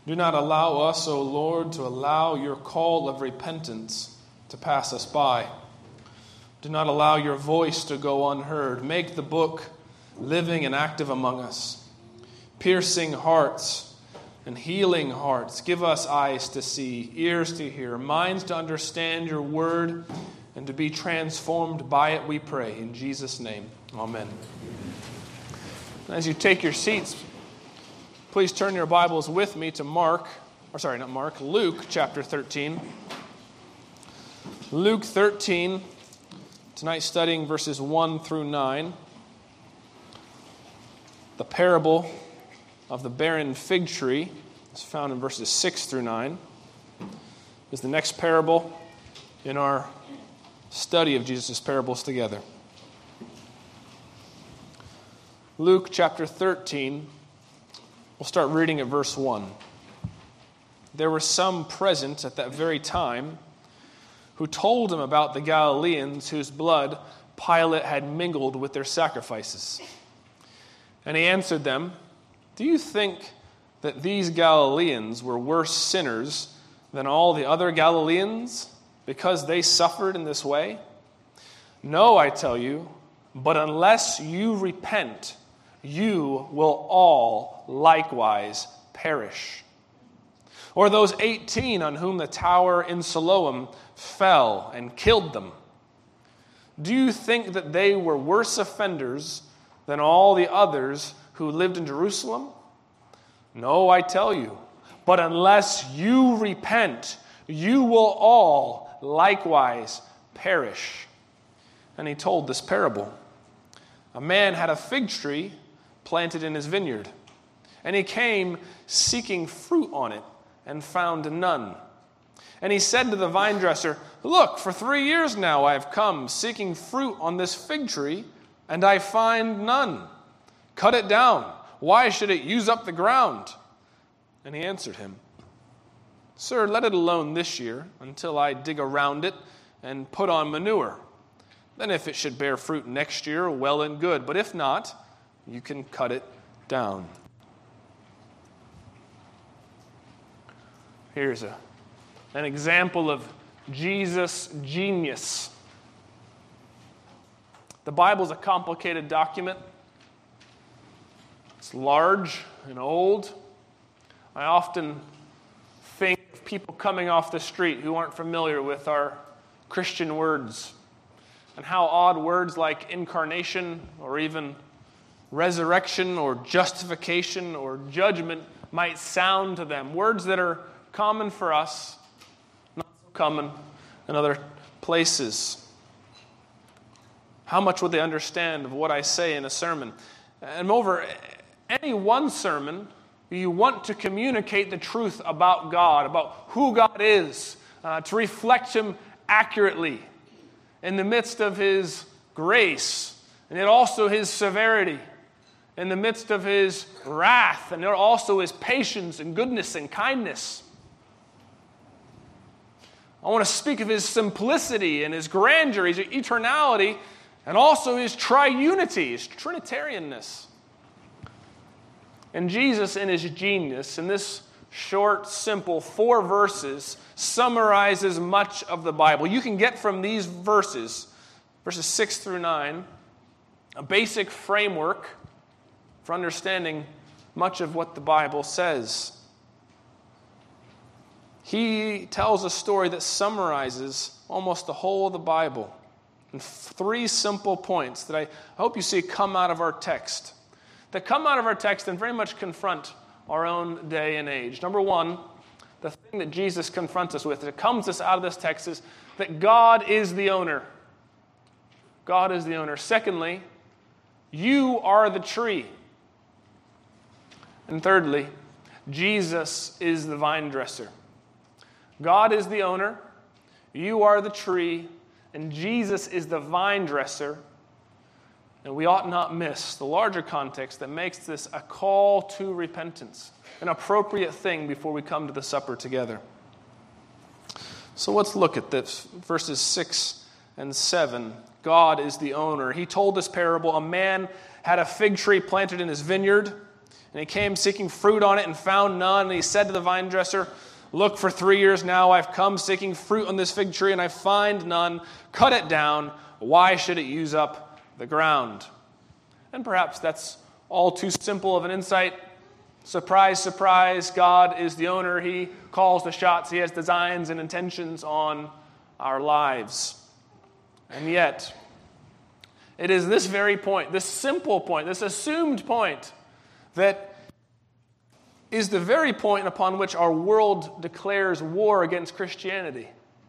Do not allow us, O Lord, to allow your call of repentance to pass us by. Do not allow your voice to go unheard. Make the book living and active among us, piercing hearts and healing hearts. Give us eyes to see, ears to hear, minds to understand your word, and to be transformed by it, we pray. In Jesus' name, amen. As you take your seats, please turn your Bibles with me to Luke chapter 13. Luke 13, tonight studying verses 1 through 9. The parable of the barren fig tree is found in verses 6 through 9. Is the next parable in our study of Jesus' parables together. Luke chapter 13, we'll start reading at verse 1. There were some present at that very time who told him about the Galileans whose blood Pilate had mingled with their sacrifices. And he answered them, "Do you think that these Galileans were worse sinners than all the other Galileans because they suffered in this way? No, I tell you, but unless you repent, you will all likewise perish. Or those 18 on whom the tower in Siloam fell and killed them. Do you think that they were worse offenders than all the others who lived in Jerusalem? No, I tell you, but unless you repent, you will all likewise perish." And he told this parable. A man had a fig tree planted in his vineyard, and he came seeking fruit on it and found none. And he said to the vine dresser, "Look, for 3 years now I have come seeking fruit on this fig tree, and I find none. Cut it down. Why should it use up the ground?" And he answered him, "Sir, let it alone this year until I dig around it and put on manure. Then if it should bear fruit next year, well and good. But if not, you can cut it down." Here's an example of Jesus' genius. The Bible is a complicated document. It's large and old. I often think of people coming off the street who aren't familiar with our Christian words, and how odd words like incarnation or even resurrection or justification or judgment might sound to them. Words that are common for us, not so common in other places. How much would they understand of what I say in a sermon? And moreover, any one sermon, you want to communicate the truth about God, about who God is, to reflect Him accurately in the midst of His grace, and yet also His severity, in the midst of His wrath, and yet also His patience and goodness and kindness. I want to speak of His simplicity and His grandeur, His eternality, and also His triunity, His Trinitarianness. And Jesus, in His genius, in this short, simple 4 verses, summarizes much of the Bible. You can get from these verses 6 through 9, a basic framework for understanding much of what the Bible says. He tells a story that summarizes almost the whole of the Bible in 3 simple points that I hope you see come out of our text. That come out of our text and very much confront our own day and age. Number 1, the thing that Jesus confronts us with, that comes us out of this text, is that God is the owner. God is the owner. Secondly, you are the tree. And thirdly, Jesus is the vine dresser. God is the owner, you are the tree, and Jesus is the vine dresser. And we ought not miss the larger context that makes this a call to repentance, an appropriate thing before we come to the supper together. So let's look at this, verses 6 and 7. God is the owner. He told this parable, a man had a fig tree planted in his vineyard, And he came seeking fruit on it and found none. And he said to the vine dresser, look, for 3 years now I've come seeking fruit on this fig tree, and I find none. Cut it down. Why should it use up the ground? And perhaps that's all too simple of an insight. Surprise, surprise, God is the owner. He calls the shots. He has designs and intentions on our lives. And yet, it is this very point, this simple point, this assumed point, that is the very point upon which our world declares war against Christianity,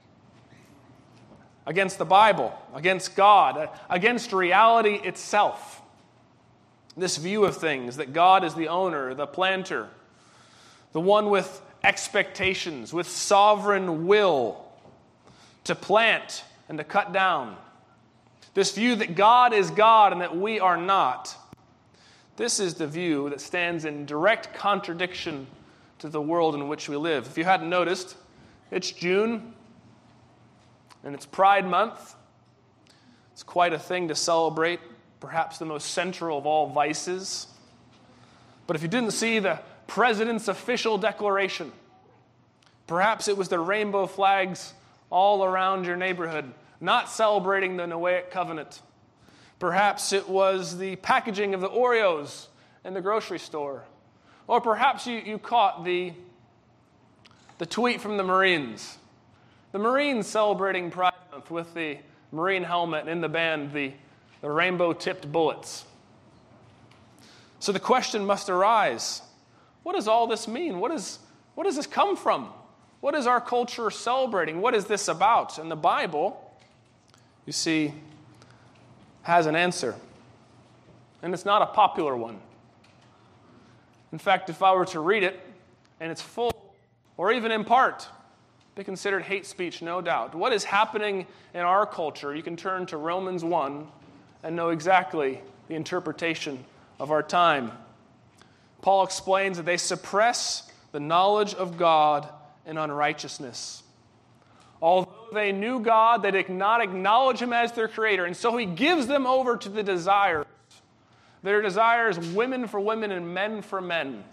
against the Bible, against God, against reality itself. This view of things, that God is the owner, the planter, the one with expectations, with sovereign will to plant and to cut down. This view that God is God and that we are not. This is the view that stands in direct contradiction to the world in which we live. If you hadn't noticed, it's June, and it's Pride Month. It's quite a thing to celebrate, perhaps the most central of all vices. But if you didn't see the president's official declaration, perhaps it was the rainbow flags all around your neighborhood, not celebrating the Noahic covenant. Perhaps it was the packaging of the Oreos in the grocery store. Or perhaps you caught the tweet from the Marines. The Marines celebrating Pride Month with the Marine helmet and in the band the rainbow-tipped bullets. So the question must arise, what does all this mean? What does this come from? What is our culture celebrating? What is this about? And the Bible, you see, has an answer. And it's not a popular one. In fact, if I were to read it, and it's full, or even in part, be considered hate speech, no doubt. What is happening in our culture? You can turn to Romans 1 and know exactly the interpretation of our time. Paul explains that they suppress the knowledge of God in unrighteousness. Although they knew God, they did not acknowledge Him as their Creator, and so He gives them over to the desires. Their desires, women for women and men for men.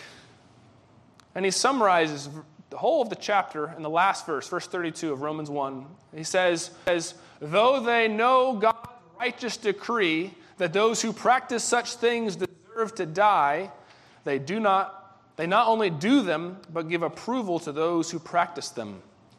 And he summarizes the whole of the chapter in the last verse, verse 32 of Romans 1. He says, though they know God's righteous decree that those who practice such things deserve to die, they not only do them, but give approval to those who practice them.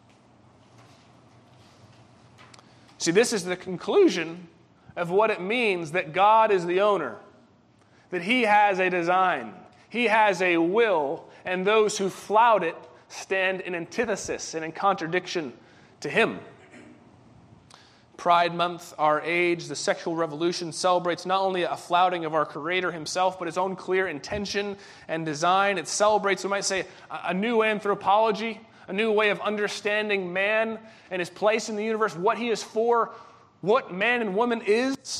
See, this is the conclusion of what it means that God is the owner, that He has a design, He has a will, and those who flout it stand in antithesis and in contradiction to Him. Pride Month, our age, the sexual revolution, celebrates not only a flouting of our Creator Himself, but His own clear intention and design. It celebrates, we might say, a new anthropology, a new way of understanding man and his place in the universe, what he is for, what man and woman is.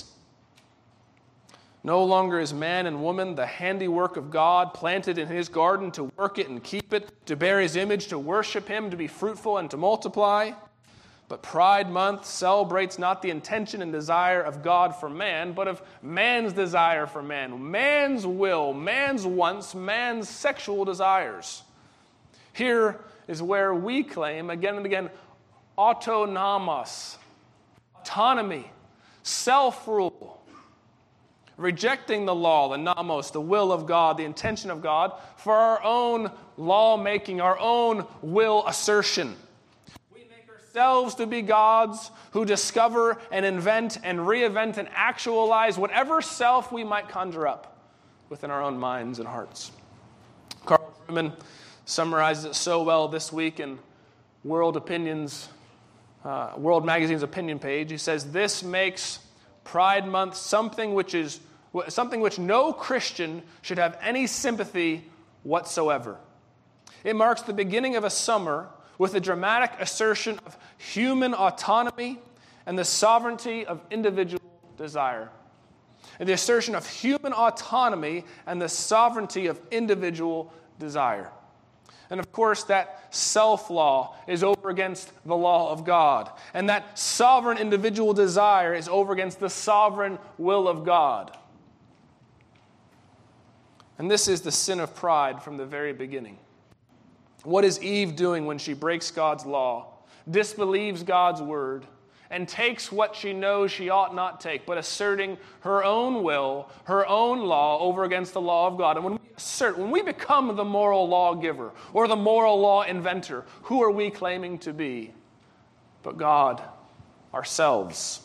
No longer is man and woman the handiwork of God, planted in His garden to work it and keep it, to bear His image, to worship Him, to be fruitful and to multiply. But Pride Month celebrates not the intention and desire of God for man, but of man's desire for man, man's will, man's wants, man's sexual desires. Here is where we claim, again and again, autonomos, autonomy, self-rule, rejecting the law, the nomos, the will of God, the intention of God, for our own law-making, our own will assertion. We make ourselves to be gods who discover and invent and reinvent and actualize whatever self we might conjure up within our own minds and hearts. Carl Trueman summarizes it so well this week in World Magazine's opinion page. He says, this makes Pride Month something which no Christian should have any sympathy whatsoever. It marks the beginning of a summer with a dramatic assertion of human autonomy and the sovereignty of individual desire. And the assertion of human autonomy and the sovereignty of individual desire. And of course, that self-law is over against the law of God. And that sovereign individual desire is over against the sovereign will of God. And this is the sin of pride from the very beginning. What is Eve doing when she breaks God's law, disbelieves God's word, and takes what she knows she ought not take, but asserting her own will, her own law over against the law of God? And when we become the moral lawgiver or the moral law inventor, who are we claiming to be? But God, ourselves.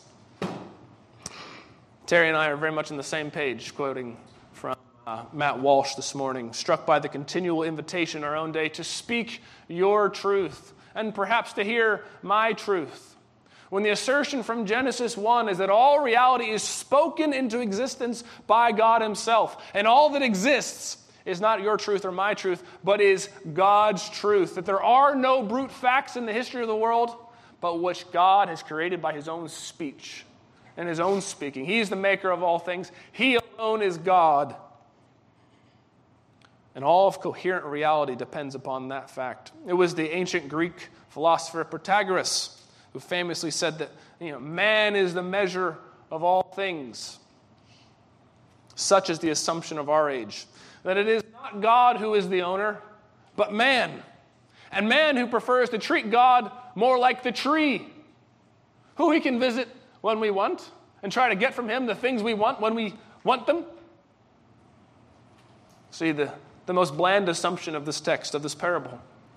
Terry and I are very much on the same page, quoting from Matt Walsh this morning, struck by the continual invitation in our own day to speak your truth and perhaps to hear my truth. When the assertion from Genesis 1 is that all reality is spoken into existence by God himself, and all that exists is not your truth or my truth, but is God's truth, that there are no brute facts in the history of the world, but which God has created by his own speech and his own speaking. He is the maker of all things. He alone is God. And all of coherent reality depends upon that fact. It was the ancient Greek philosopher Protagoras who famously said that man is the measure of all things. Such is the assumption of our age, that it is not God who is the owner, but man. And man who prefers to treat God more like the tree, who he can visit when we want and try to get from him the things we want when we want them. See, the most bland assumption of this text, of this parable,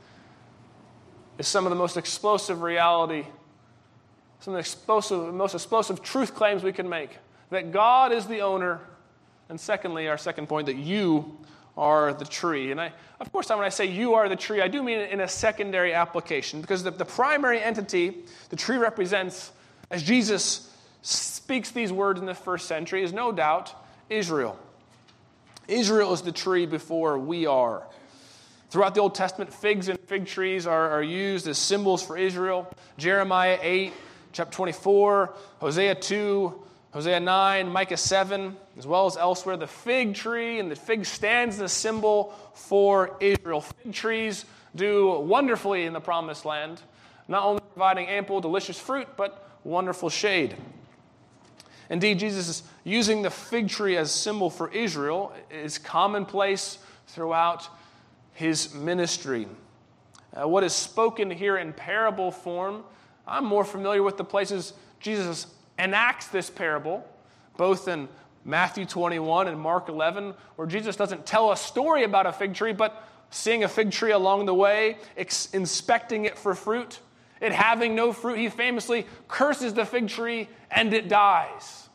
is some of the most explosive reality, some of the most explosive truth claims we can make. That God is the owner, and secondly, our second point, that you are the tree. And of course, when I say you are the tree, I do mean it in a secondary application, because the primary entity the tree represents, as Jesus speaks these words in the first century, is no doubt Israel. Israel is the tree before we are. Throughout the Old Testament, figs and fig trees are used as symbols for Israel. Jeremiah 8, chapter 24, Hosea 2, Hosea 9, Micah 7, as well as elsewhere. The fig tree and the fig stands as a symbol for Israel. Fig trees do wonderfully in the Promised Land, not only providing ample, delicious fruit, but wonderful shade. Indeed, Jesus is using the fig tree as a symbol for Israel is commonplace throughout his ministry. What is spoken here in parable form, I'm more familiar with the places Jesus enacts this parable, both in Matthew 21 and Mark 11, where Jesus doesn't tell a story about a fig tree, but seeing a fig tree along the way, inspecting it for fruit, it having no fruit, he famously curses the fig tree and it dies.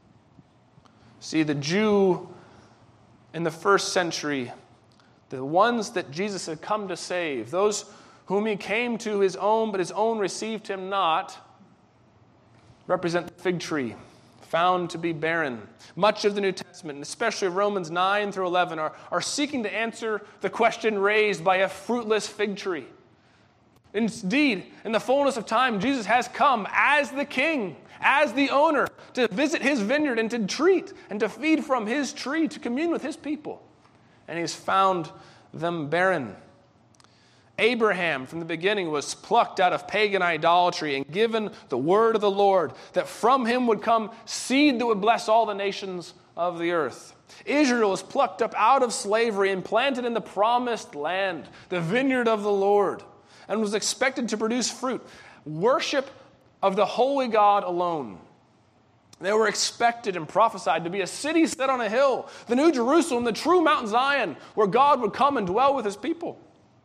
See, the Jew in the first century, the ones that Jesus had come to save, those whom he came to his own, but his own received him not, represent the fig tree, found to be barren. Much of the New Testament, and especially Romans 9 through 11, are seeking to answer the question raised by a fruitless fig tree. Indeed, in the fullness of time, Jesus has come as the king, as the owner, to visit his vineyard and to treat and to feed from his tree, to commune with his people. And he's found them barren. Abraham, from the beginning, was plucked out of pagan idolatry and given the word of the Lord, that from him would come seed that would bless all the nations of the earth. Israel was plucked up out of slavery and planted in the promised land, the vineyard of the Lord, and was expected to produce fruit. Worship of the holy God alone. They were expected and prophesied to be a city set on a hill, the New Jerusalem, the true Mount Zion, where God would come and dwell with his people.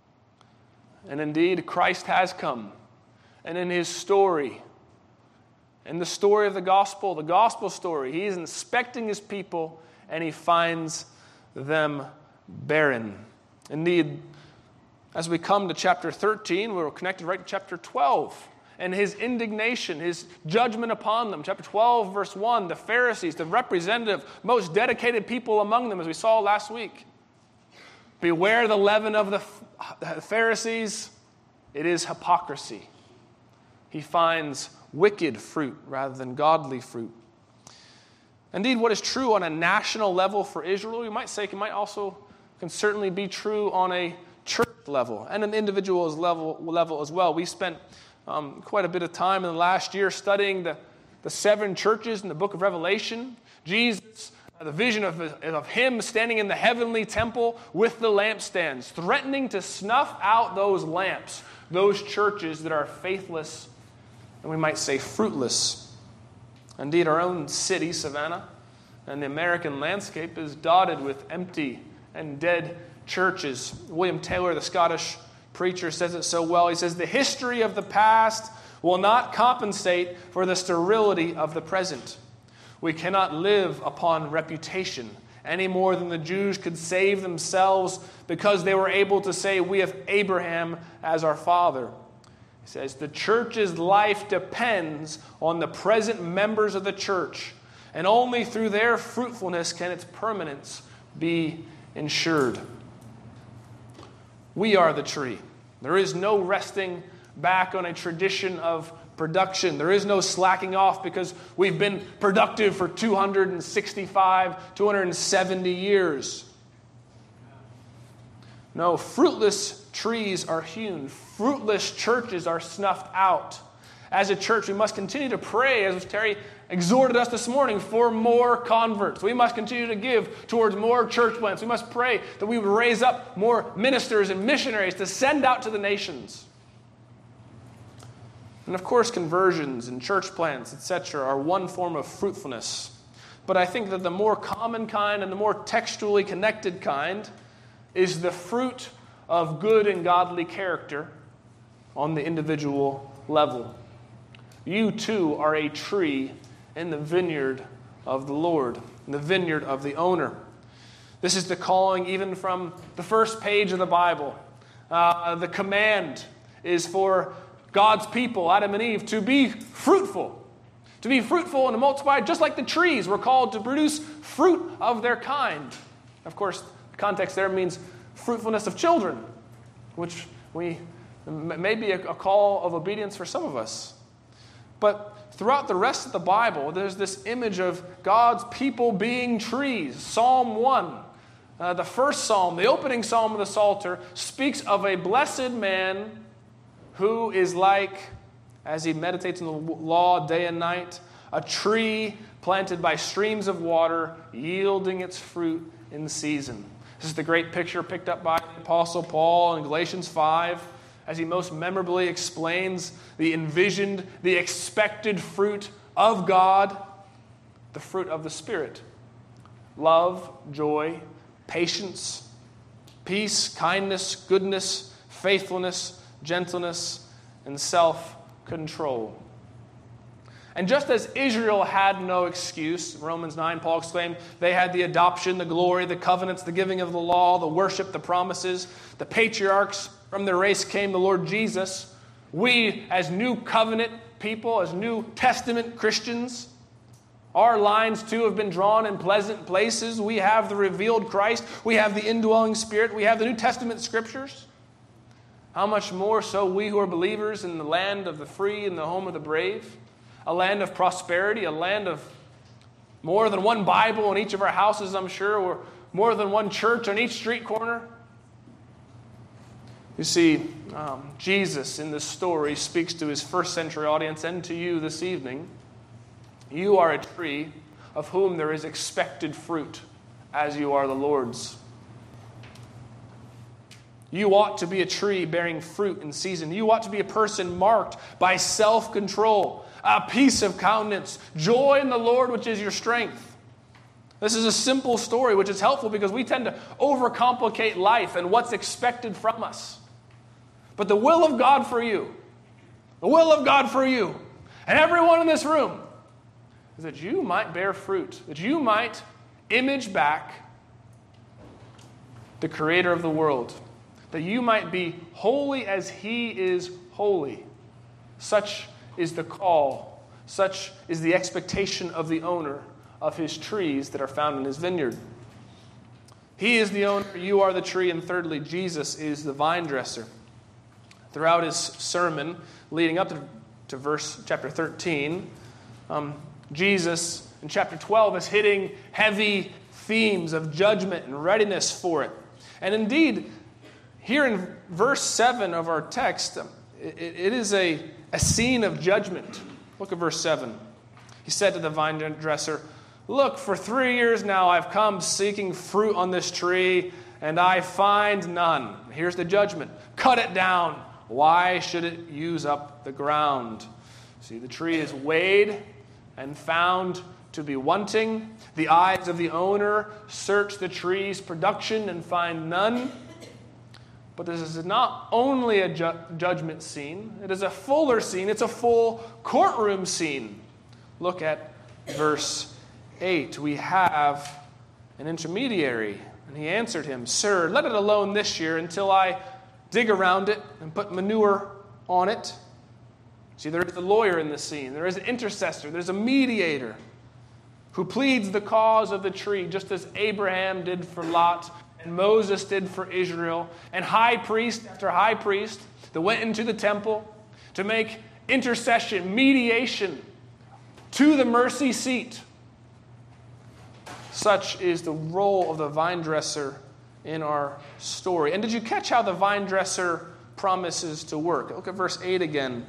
And indeed, Christ has come. And in his story, in the story of the gospel story, he is inspecting his people and he finds them barren. Indeed, as we come to chapter 13, we're connected right to chapter 12. And his indignation, his judgment upon them. Chapter 12, verse 1, the Pharisees, the representative, most dedicated people among them, as we saw last week. Beware the leaven of the Pharisees. It is hypocrisy. He finds wicked fruit rather than godly fruit. Indeed, what is true on a national level for Israel, you might say, can certainly be true on a church level and an individual level as well. We spent quite a bit of time in the last year studying the seven churches in the book of Revelation. Jesus, the vision of him standing in the heavenly temple with the lampstands, threatening to snuff out those lamps, those churches that are faithless, and we might say fruitless. Indeed, our own city, Savannah, and the American landscape is dotted with empty and dead churches. William Taylor, the Scottish preacher, says it so well. He says, "The history of the past will not compensate for the sterility of the present. We cannot live upon reputation any more than the Jews could save themselves because they were able to say, 'We have Abraham as our father.'" He says, "The church's life depends on the present members of the church, and only through their fruitfulness can its permanence be ensured." We are the tree. There is no resting back on a tradition of production. There is no slacking off because we've been productive for 265, 270 years. No, fruitless trees are hewn. Fruitless churches are snuffed out. As a church, we must continue to pray, as Terry exhorted us this morning, for more converts. We must continue to give towards more church plants. We must pray that we would raise up more ministers and missionaries to send out to the nations. And of course, conversions and church plants, etc., are one form of fruitfulness. But I think that the more common kind and the more textually connected kind is the fruit of good and godly character on the individual level. You too are a tree in the vineyard of the Lord, in the vineyard of the owner. This is the calling even from the first page of the Bible. The command is for God's people, Adam and Eve, to be fruitful. To be fruitful and to multiply, just like the trees were called to produce fruit of their kind. Of course, the context there means fruitfulness of children, which may be a call of obedience for some of us. But throughout the rest of the Bible, there's this image of God's people being trees. Psalm 1, the first psalm, the opening psalm of the Psalter, speaks of a blessed man who is like, as he meditates on the law day and night, a tree planted by streams of water, yielding its fruit in season. This is the great picture picked up by the Apostle Paul in Galatians 5, as he most memorably explains the envisioned, the expected fruit of God, the fruit of the Spirit. Love, joy, patience, peace, kindness, goodness, faithfulness, gentleness, and self-control. And just as Israel had no excuse, Romans 9, Paul exclaimed, they had the adoption, the glory, the covenants, the giving of the law, the worship, the promises. The patriarchs, from their race came the Lord Jesus. We, as new covenant people, as New Testament Christians, our lines too have been drawn in pleasant places. We have the revealed Christ. We have the indwelling Spirit. We have the New Testament Scriptures. How much more so we who are believers in the land of the free and the home of the brave? A land of prosperity, a land of more than one Bible in each of our houses, I'm sure, or more than one church on each street corner. You see, Jesus in this story speaks to his first century audience and to you this evening. You are a tree of whom there is expected fruit, as you are the Lord's. You ought to be a tree bearing fruit in season. You ought to be a person marked by self-control, a peace of countenance, joy in the Lord, which is your strength. This is a simple story, which is helpful because we tend to overcomplicate life and what's expected from us. But the will of God for you, the will of God for you, and everyone in this room, is that you might bear fruit, that you might image back the Creator of the world, that you might be holy as He is holy. Such is the call, such is the expectation of the owner of His trees that are found in His vineyard. He is the owner, you are the tree, and thirdly, Jesus is the vine dresser. Throughout his sermon, leading up to chapter 13, Jesus in chapter 12 is hitting heavy themes of judgment and readiness for it. And indeed, here in verse 7 of our text, it is a scene of judgment. Look at verse 7. He said to the vine dresser, Look, for 3 years now I've come seeking fruit on this tree, and I find none. Here's the judgment. Cut it down. Why should it use up the ground? See, the tree is weighed and found to be wanting. The eyes of the owner search the tree's production and find none. But this is not only a judgment scene. It is a fuller scene. It's a full courtroom scene. Look at verse 8. We have an intermediary. And he answered him, Sir, let it alone this year until I dig around it and put manure on it. See, there is a lawyer in the scene. There is an intercessor. There's a mediator who pleads the cause of the tree, just as Abraham did for Lot and Moses did for Israel, and high priest after high priest that went into the temple to make intercession, mediation to the mercy seat. Such is the role of the vine dresser in our story. And did you catch how the vine dresser promises to work? Look at verse 8 again.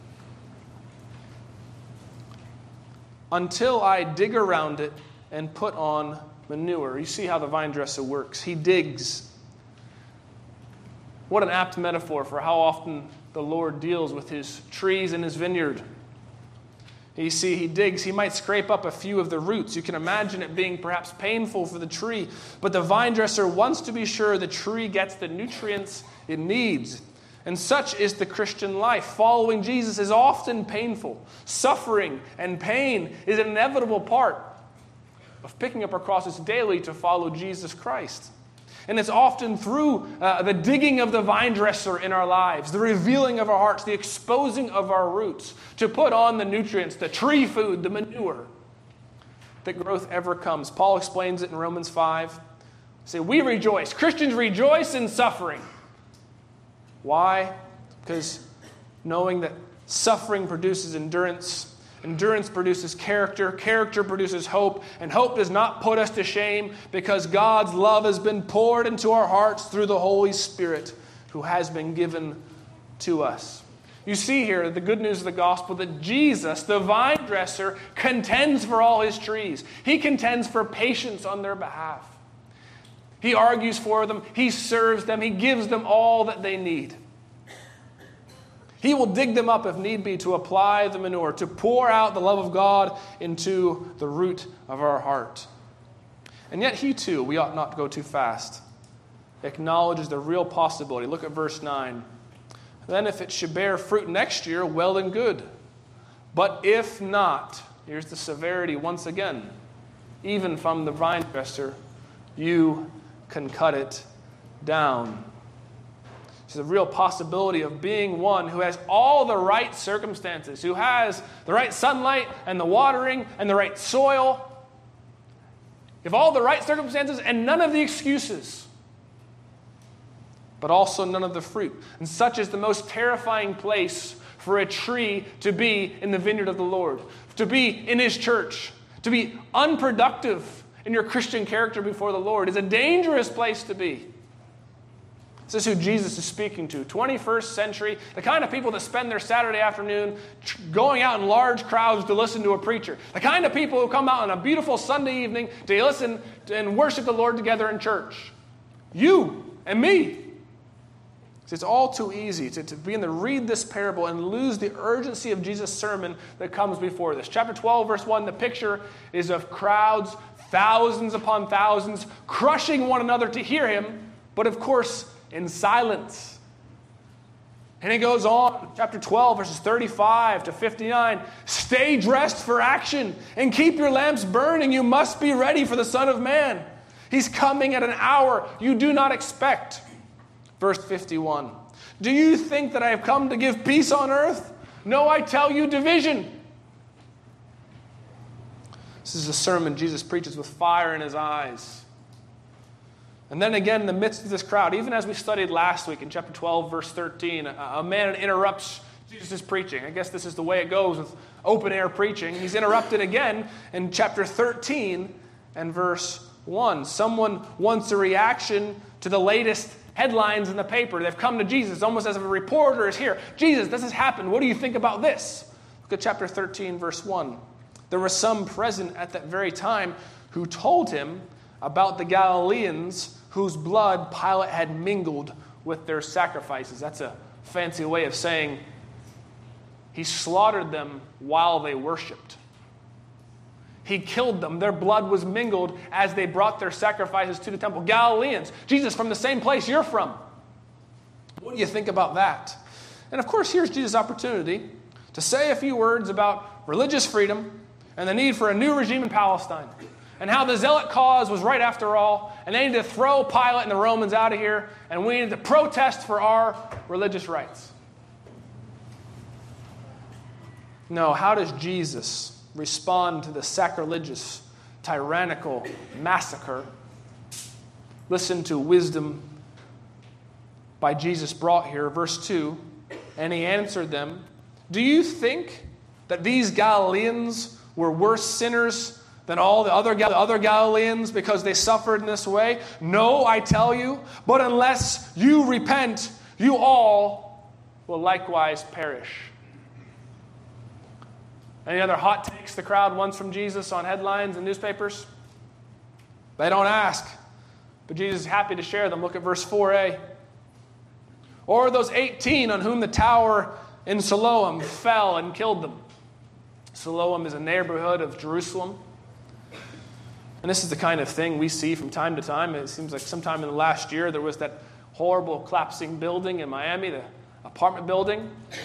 Until I dig around it and put on manure. You see how the vine dresser works. He digs. What an apt metaphor for how often the Lord deals with his trees and his vineyard. You see, he digs. He might scrape up a few of the roots. You can imagine it being perhaps painful for the tree. But the vine dresser wants to be sure the tree gets the nutrients it needs. And such is the Christian life. Following Jesus is often painful. Suffering and pain is an inevitable part of picking up our crosses daily to follow Jesus Christ. And it's often through the digging of the vine dresser in our lives, the revealing of our hearts, the exposing of our roots, to put on the nutrients, the tree food, the manure, that growth ever comes. Paul explains it in Romans 5. Say, we rejoice. Christians rejoice in suffering. Why? Because knowing that suffering produces endurance, endurance produces character, character produces hope, and hope does not put us to shame because God's love has been poured into our hearts through the Holy Spirit who has been given to us. You see here the good news of the gospel that Jesus, the vine dresser, contends for all his trees. He contends for patience on their behalf. He argues for them. He serves them. He gives them all that they need. He will dig them up if need be to apply the manure, to pour out the love of God into the root of our heart. And yet he too, we ought not go too fast, acknowledges the real possibility. Look at verse 9. Then if it should bear fruit next year, well and good. But if not, here's the severity once again, even from the vine dresser, you can cut it down. There's a real possibility of being one who has all the right circumstances, who has the right sunlight and the watering and the right soil. You have all the right circumstances and none of the excuses, but also none of the fruit. And such is the most terrifying place for a tree to be in the vineyard of the Lord, to be in his church, to be unproductive in your Christian character before the Lord is a dangerous place to be. This is who Jesus is speaking to. 21st century, the kind of people that spend their Saturday afternoon going out in large crowds to listen to a preacher. The kind of people who come out on a beautiful Sunday evening to listen and worship the Lord together in church. You and me. It's all too easy to begin to read this parable and lose the urgency of Jesus' sermon that comes before this. Chapter 12, verse 1, the picture is of crowds, thousands upon thousands, crushing one another to hear him, but of course, in silence. And it goes on, chapter 12, verses 35 to 59. Stay dressed for action and keep your lamps burning. You must be ready for the Son of Man. He's coming at an hour you do not expect. Verse 51. Do you think that I have come to give peace on earth? No, I tell you, division. This is a sermon Jesus preaches with fire in his eyes. And then again, in the midst of this crowd, even as we studied last week in chapter 12, verse 13, a man interrupts Jesus' preaching. I guess this is the way it goes with open-air preaching. He's interrupted again in chapter 13 and verse 1. Someone wants a reaction to the latest headlines in the paper. They've come to Jesus almost as if a reporter is here. Jesus, this has happened. What do you think about this? Look at chapter 13, verse 1. There were some present at that very time who told him about the Galileans whose blood Pilate had mingled with their sacrifices. That's a fancy way of saying he slaughtered them while they worshiped. He killed them. Their blood was mingled as they brought their sacrifices to the temple. Galileans, Jesus, from the same place you're from. What do you think about that? And of course, here's Jesus' opportunity to say a few words about religious freedom and the need for a new regime in Palestine, and how the zealot cause was right after all, and they need to throw Pilate and the Romans out of here, and we need to protest for our religious rights. No, how does Jesus respond to the sacrilegious, tyrannical massacre? Listen to wisdom by Jesus brought here, verse 2. And he answered them, "Do you think that these Galileans were worse sinners than all the other Galileans because they suffered in this way? No, I tell you, but unless you repent, you all will likewise perish." Any other hot takes the crowd wants from Jesus on headlines and newspapers? They don't ask, but Jesus is happy to share them. Look at verse 4a. Or those 18 on whom the tower in Siloam fell and killed them. Siloam is a neighborhood of Jerusalem. And this is the kind of thing we see from time to time. It seems like sometime in the last year there was that horrible collapsing building in Miami, the apartment building.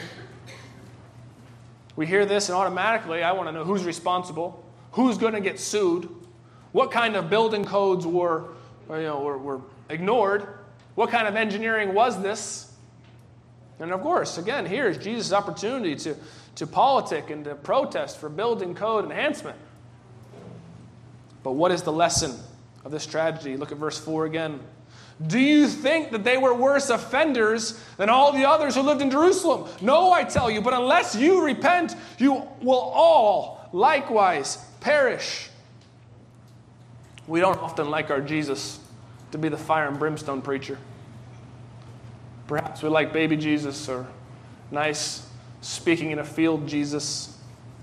We hear this and automatically I want to know who's responsible, who's going to get sued, what kind of building codes were ignored, what kind of engineering was this? And of course, again, here's Jesus' opportunity to politic and to protest for building code enhancement. But what is the lesson of this tragedy? Look at verse 4 again. Do you think that they were worse offenders than all the others who lived in Jerusalem? No, I tell you, but unless you repent, you will all likewise perish. We don't often like our Jesus to be the fire and brimstone preacher. Perhaps we like baby Jesus or nice speaking in a field Jesus.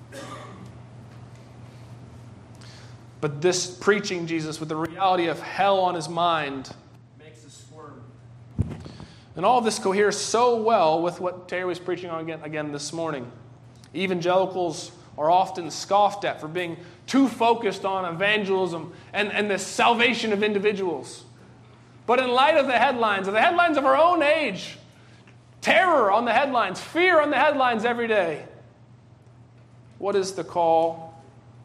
But this preaching Jesus with the reality of hell on his mind makes us squirm. And all this coheres so well with what Terry was preaching on again this morning. Evangelicals are often scoffed at for being too focused on evangelism and the salvation of individuals. But in light of the headlines of our own age, terror on the headlines, fear on the headlines every day, what is the call?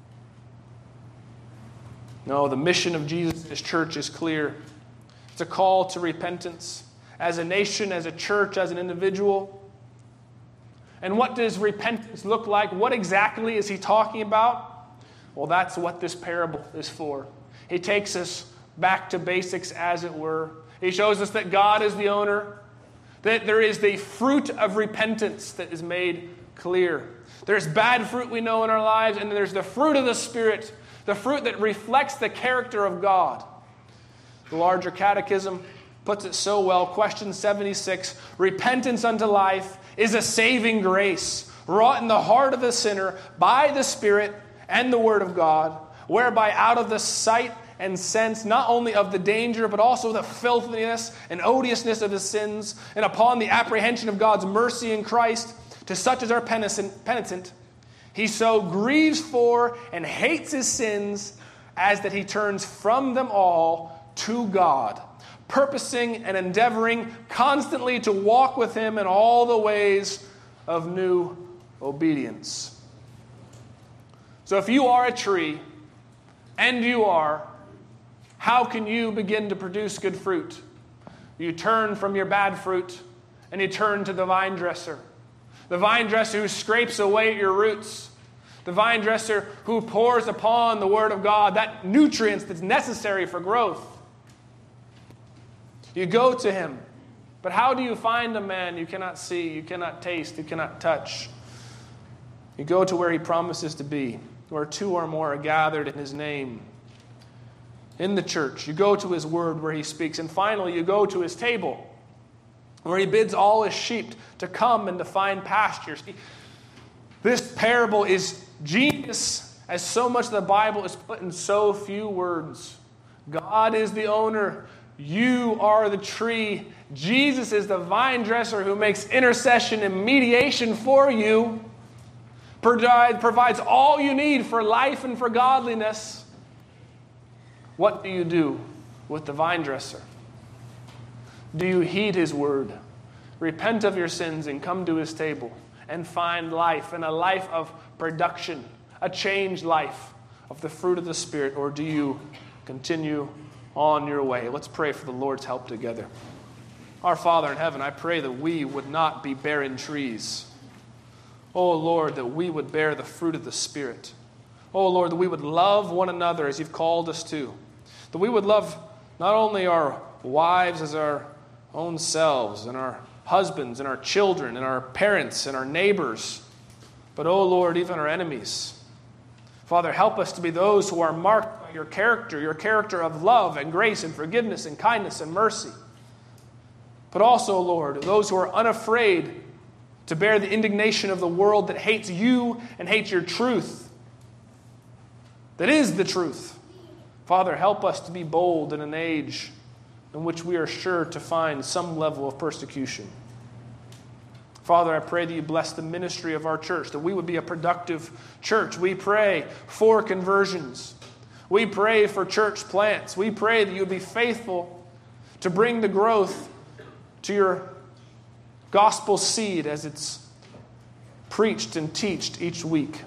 No, the mission of Jesus and his church is clear. It's a call to repentance as a nation, as a church, as an individual. And what does repentance look like? What exactly is he talking about? Well, that's what this parable is for. He takes us back to basics, as it were. He shows us that God is the owner, that there is the fruit of repentance that is made clear. There's bad fruit we know in our lives, and there's the fruit of the Spirit, the fruit that reflects the character of God. The larger catechism puts it so well. Question 76, repentance unto life is a saving grace wrought in the heart of the sinner by the Spirit and the Word of God, whereby out of the sight and sense not only of the danger, but also the filthiness and odiousness of his sins, and upon the apprehension of God's mercy in Christ, to such as are penitent, he so grieves for and hates his sins, as that he turns from them all to God, purposing and endeavoring constantly to walk with him in all the ways of new obedience. So if you are a tree, and you are, how can you begin to produce good fruit? You turn from your bad fruit and you turn to the vine dresser. The vine dresser who scrapes away at your roots. The vine dresser who pours upon the Word of God that nutrients that's necessary for growth. You go to him. But how do you find a man you cannot see, you cannot taste, you cannot touch? You go to where he promises to be, where two or more are gathered in his name. In the church, you go to his word where he speaks. And finally, you go to his table where he bids all his sheep to come and to find pastures. This parable is genius as so much of the Bible is put in so few words. God is the owner. You are the tree. Jesus is the vine dresser who makes intercession and mediation for you, provides all you need for life and for godliness. What do you do with the vine dresser? Do you heed his word, repent of your sins, and come to his table and find life, and a life of production, a changed life of the fruit of the Spirit? Or do you continue on your way? Let's pray for the Lord's help together. Our Father in heaven, I pray that we would not be barren trees. Oh Lord, that we would bear the fruit of the Spirit. Oh Lord, that we would love one another as you've called us to. That we would love not only our wives as our own selves, and our husbands, and our children, and our parents, and our neighbors, but, oh Lord, even our enemies. Father, help us to be those who are marked by your character of love and grace and forgiveness and kindness and mercy. But also, Lord, those who are unafraid to bear the indignation of the world that hates you and hates your truth, that is the truth. Father, help us to be bold in an age in which we are sure to find some level of persecution. Father, I pray that you bless the ministry of our church, that we would be a productive church. We pray for conversions. We pray for church plants. We pray that you would be faithful to bring the growth to your gospel seed as it's preached and taught each week.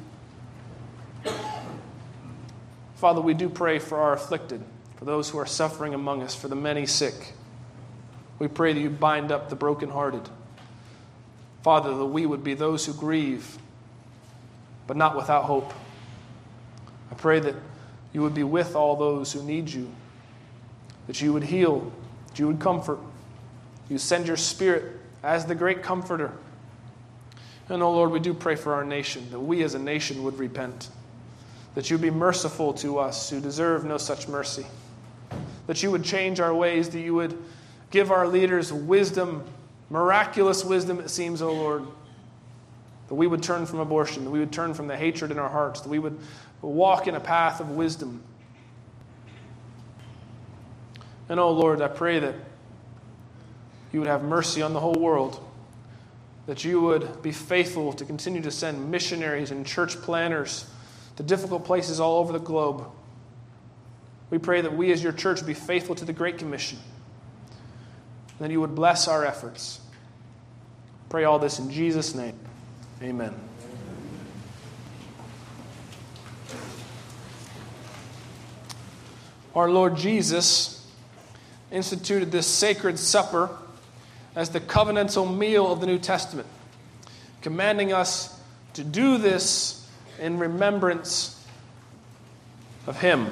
Father, we do pray for our afflicted, for those who are suffering among us, for the many sick. We pray that you bind up the brokenhearted. Father, that we would be those who grieve, but not without hope. I pray that you would be with all those who need you, that you would heal, that you would comfort. You send your Spirit as the great comforter. And, oh Lord, we do pray for our nation, that we as a nation would repent, that you would be merciful to us who deserve no such mercy, that you would change our ways, that you would give our leaders wisdom, miraculous wisdom, it seems, O Lord, that we would turn from abortion, that we would turn from the hatred in our hearts, that we would walk in a path of wisdom. And, oh Lord, I pray that you would have mercy on the whole world, that you would be faithful to continue to send missionaries and church planners to difficult places all over the globe. We pray that we as your church would be faithful to the Great Commission, and that you would bless our efforts. Pray all this in Jesus' name. Amen. Our Lord Jesus instituted this sacred supper as the covenantal meal of the New Testament, commanding us to do this in remembrance of him,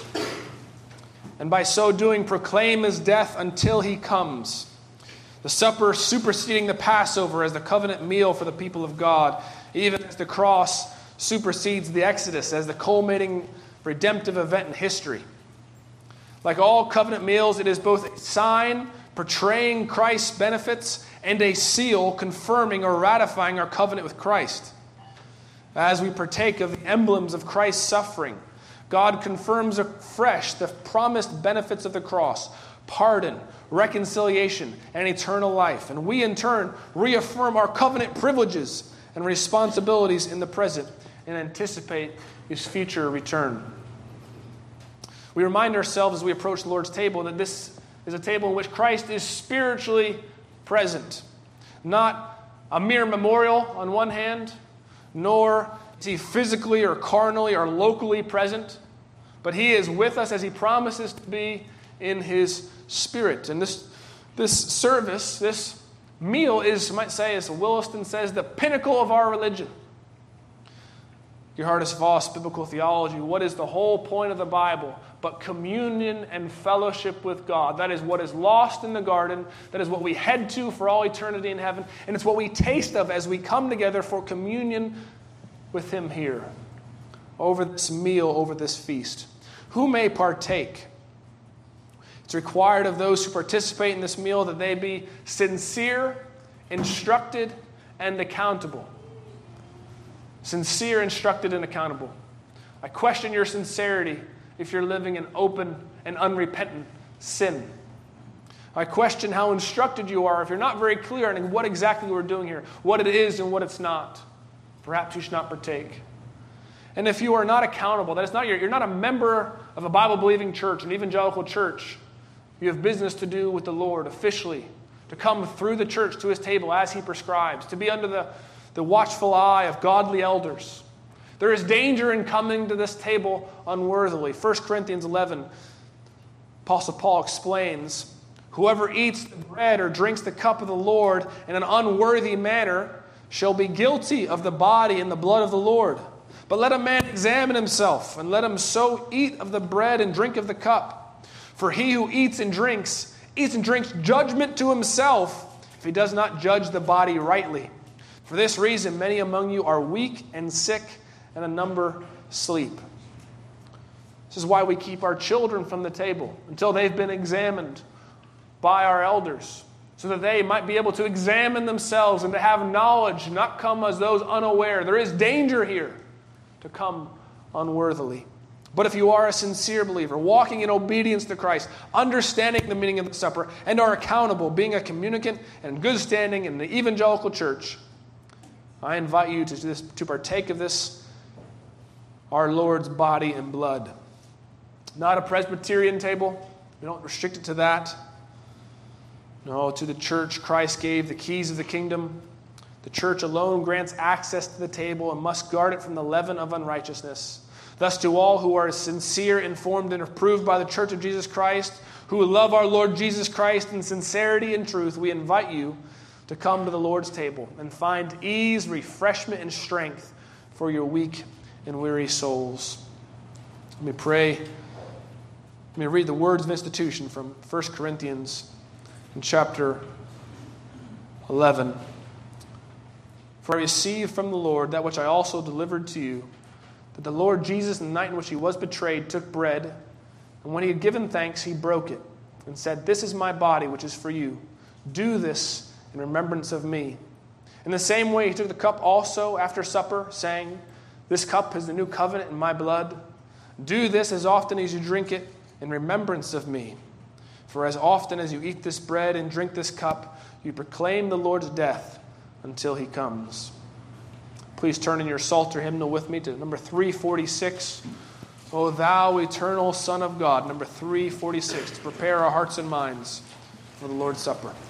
and by so doing proclaim his death until he comes. The supper superseding the Passover as the covenant meal for the people of God, even as the cross supersedes the Exodus as the culminating redemptive event in history. Like all covenant meals, it is both a sign portraying Christ's benefits and a seal confirming or ratifying our covenant with Christ. As we partake of the emblems of Christ's suffering, God confirms afresh the promised benefits of the cross, pardon, reconciliation, and eternal life. And we in turn reaffirm our covenant privileges and responsibilities in the present and anticipate his future return. We remind ourselves as we approach the Lord's table that this is a table in which Christ is spiritually present. Not a mere memorial on one hand, nor is he physically or carnally or locally present, but he is with us as he promises to be in his Spirit. And this service, this meal is, you might say, as Williston says, the pinnacle of our religion. Gerhardus Voss, Biblical Theology, what is the whole point of the Bible but communion and fellowship with God? That is what is lost in the garden. That is what we head to for all eternity in heaven. And it's what we taste of as we come together for communion with him here, over this meal, over this feast. Who may partake? It's required of those who participate in this meal that they be sincere, instructed, and accountable. Sincere, instructed, and accountable. I question your sincerity if you're living in open and unrepentant sin. I question how instructed you are if you're not very clear on what exactly we're doing here, what it is and what it's not. Perhaps you should not partake. And if you are not accountable, that is not you're not a member of a Bible-believing church, an evangelical church, you have business to do with the Lord officially, to come through the church to his table as he prescribes, to be under the watchful eye of godly elders. There is danger in coming to this table unworthily. 1 Corinthians 11, Apostle Paul explains, whoever eats the bread or drinks the cup of the Lord in an unworthy manner shall be guilty of the body and the blood of the Lord. But let a man examine himself, and let him so eat of the bread and drink of the cup. For he who eats and drinks judgment to himself, if he does not judge the body rightly. For this reason, many among you are weak and sick, and a number sleep. This is why we keep our children from the table until they've been examined by our elders, so that they might be able to examine themselves and to have knowledge, not come as those unaware. There is danger here to come unworthily. But if you are a sincere believer, walking in obedience to Christ, understanding the meaning of the supper, and are accountable, being a communicant and good standing in the evangelical church, I invite you to partake of this, our Lord's body and blood. Not a Presbyterian table. We don't restrict it to that. No, to the church Christ gave the keys of the kingdom. The church alone grants access to the table and must guard it from the leaven of unrighteousness. Thus to all who are sincere, informed, and approved by the church of Jesus Christ, who love our Lord Jesus Christ in sincerity and truth, we invite you to come to the Lord's table and find ease, refreshment, and strength for your weak and weary souls. Let me pray. Let me read the words of institution from 1 Corinthians in chapter 11. For I received from the Lord that which I also delivered to you, that the Lord Jesus, in the night in which he was betrayed, took bread, and when he had given thanks, he broke it, and said, "This is my body, which is for you. Do this in remembrance of me." In the same way, he took the cup also after supper, saying, "This cup is the new covenant in my blood. Do this as often as you drink it in remembrance of me. For as often as you eat this bread and drink this cup, you proclaim the Lord's death until he comes." Please turn in your Psalter hymnal with me to number 346. O thou eternal Son of God, number 346, to prepare our hearts and minds for the Lord's Supper.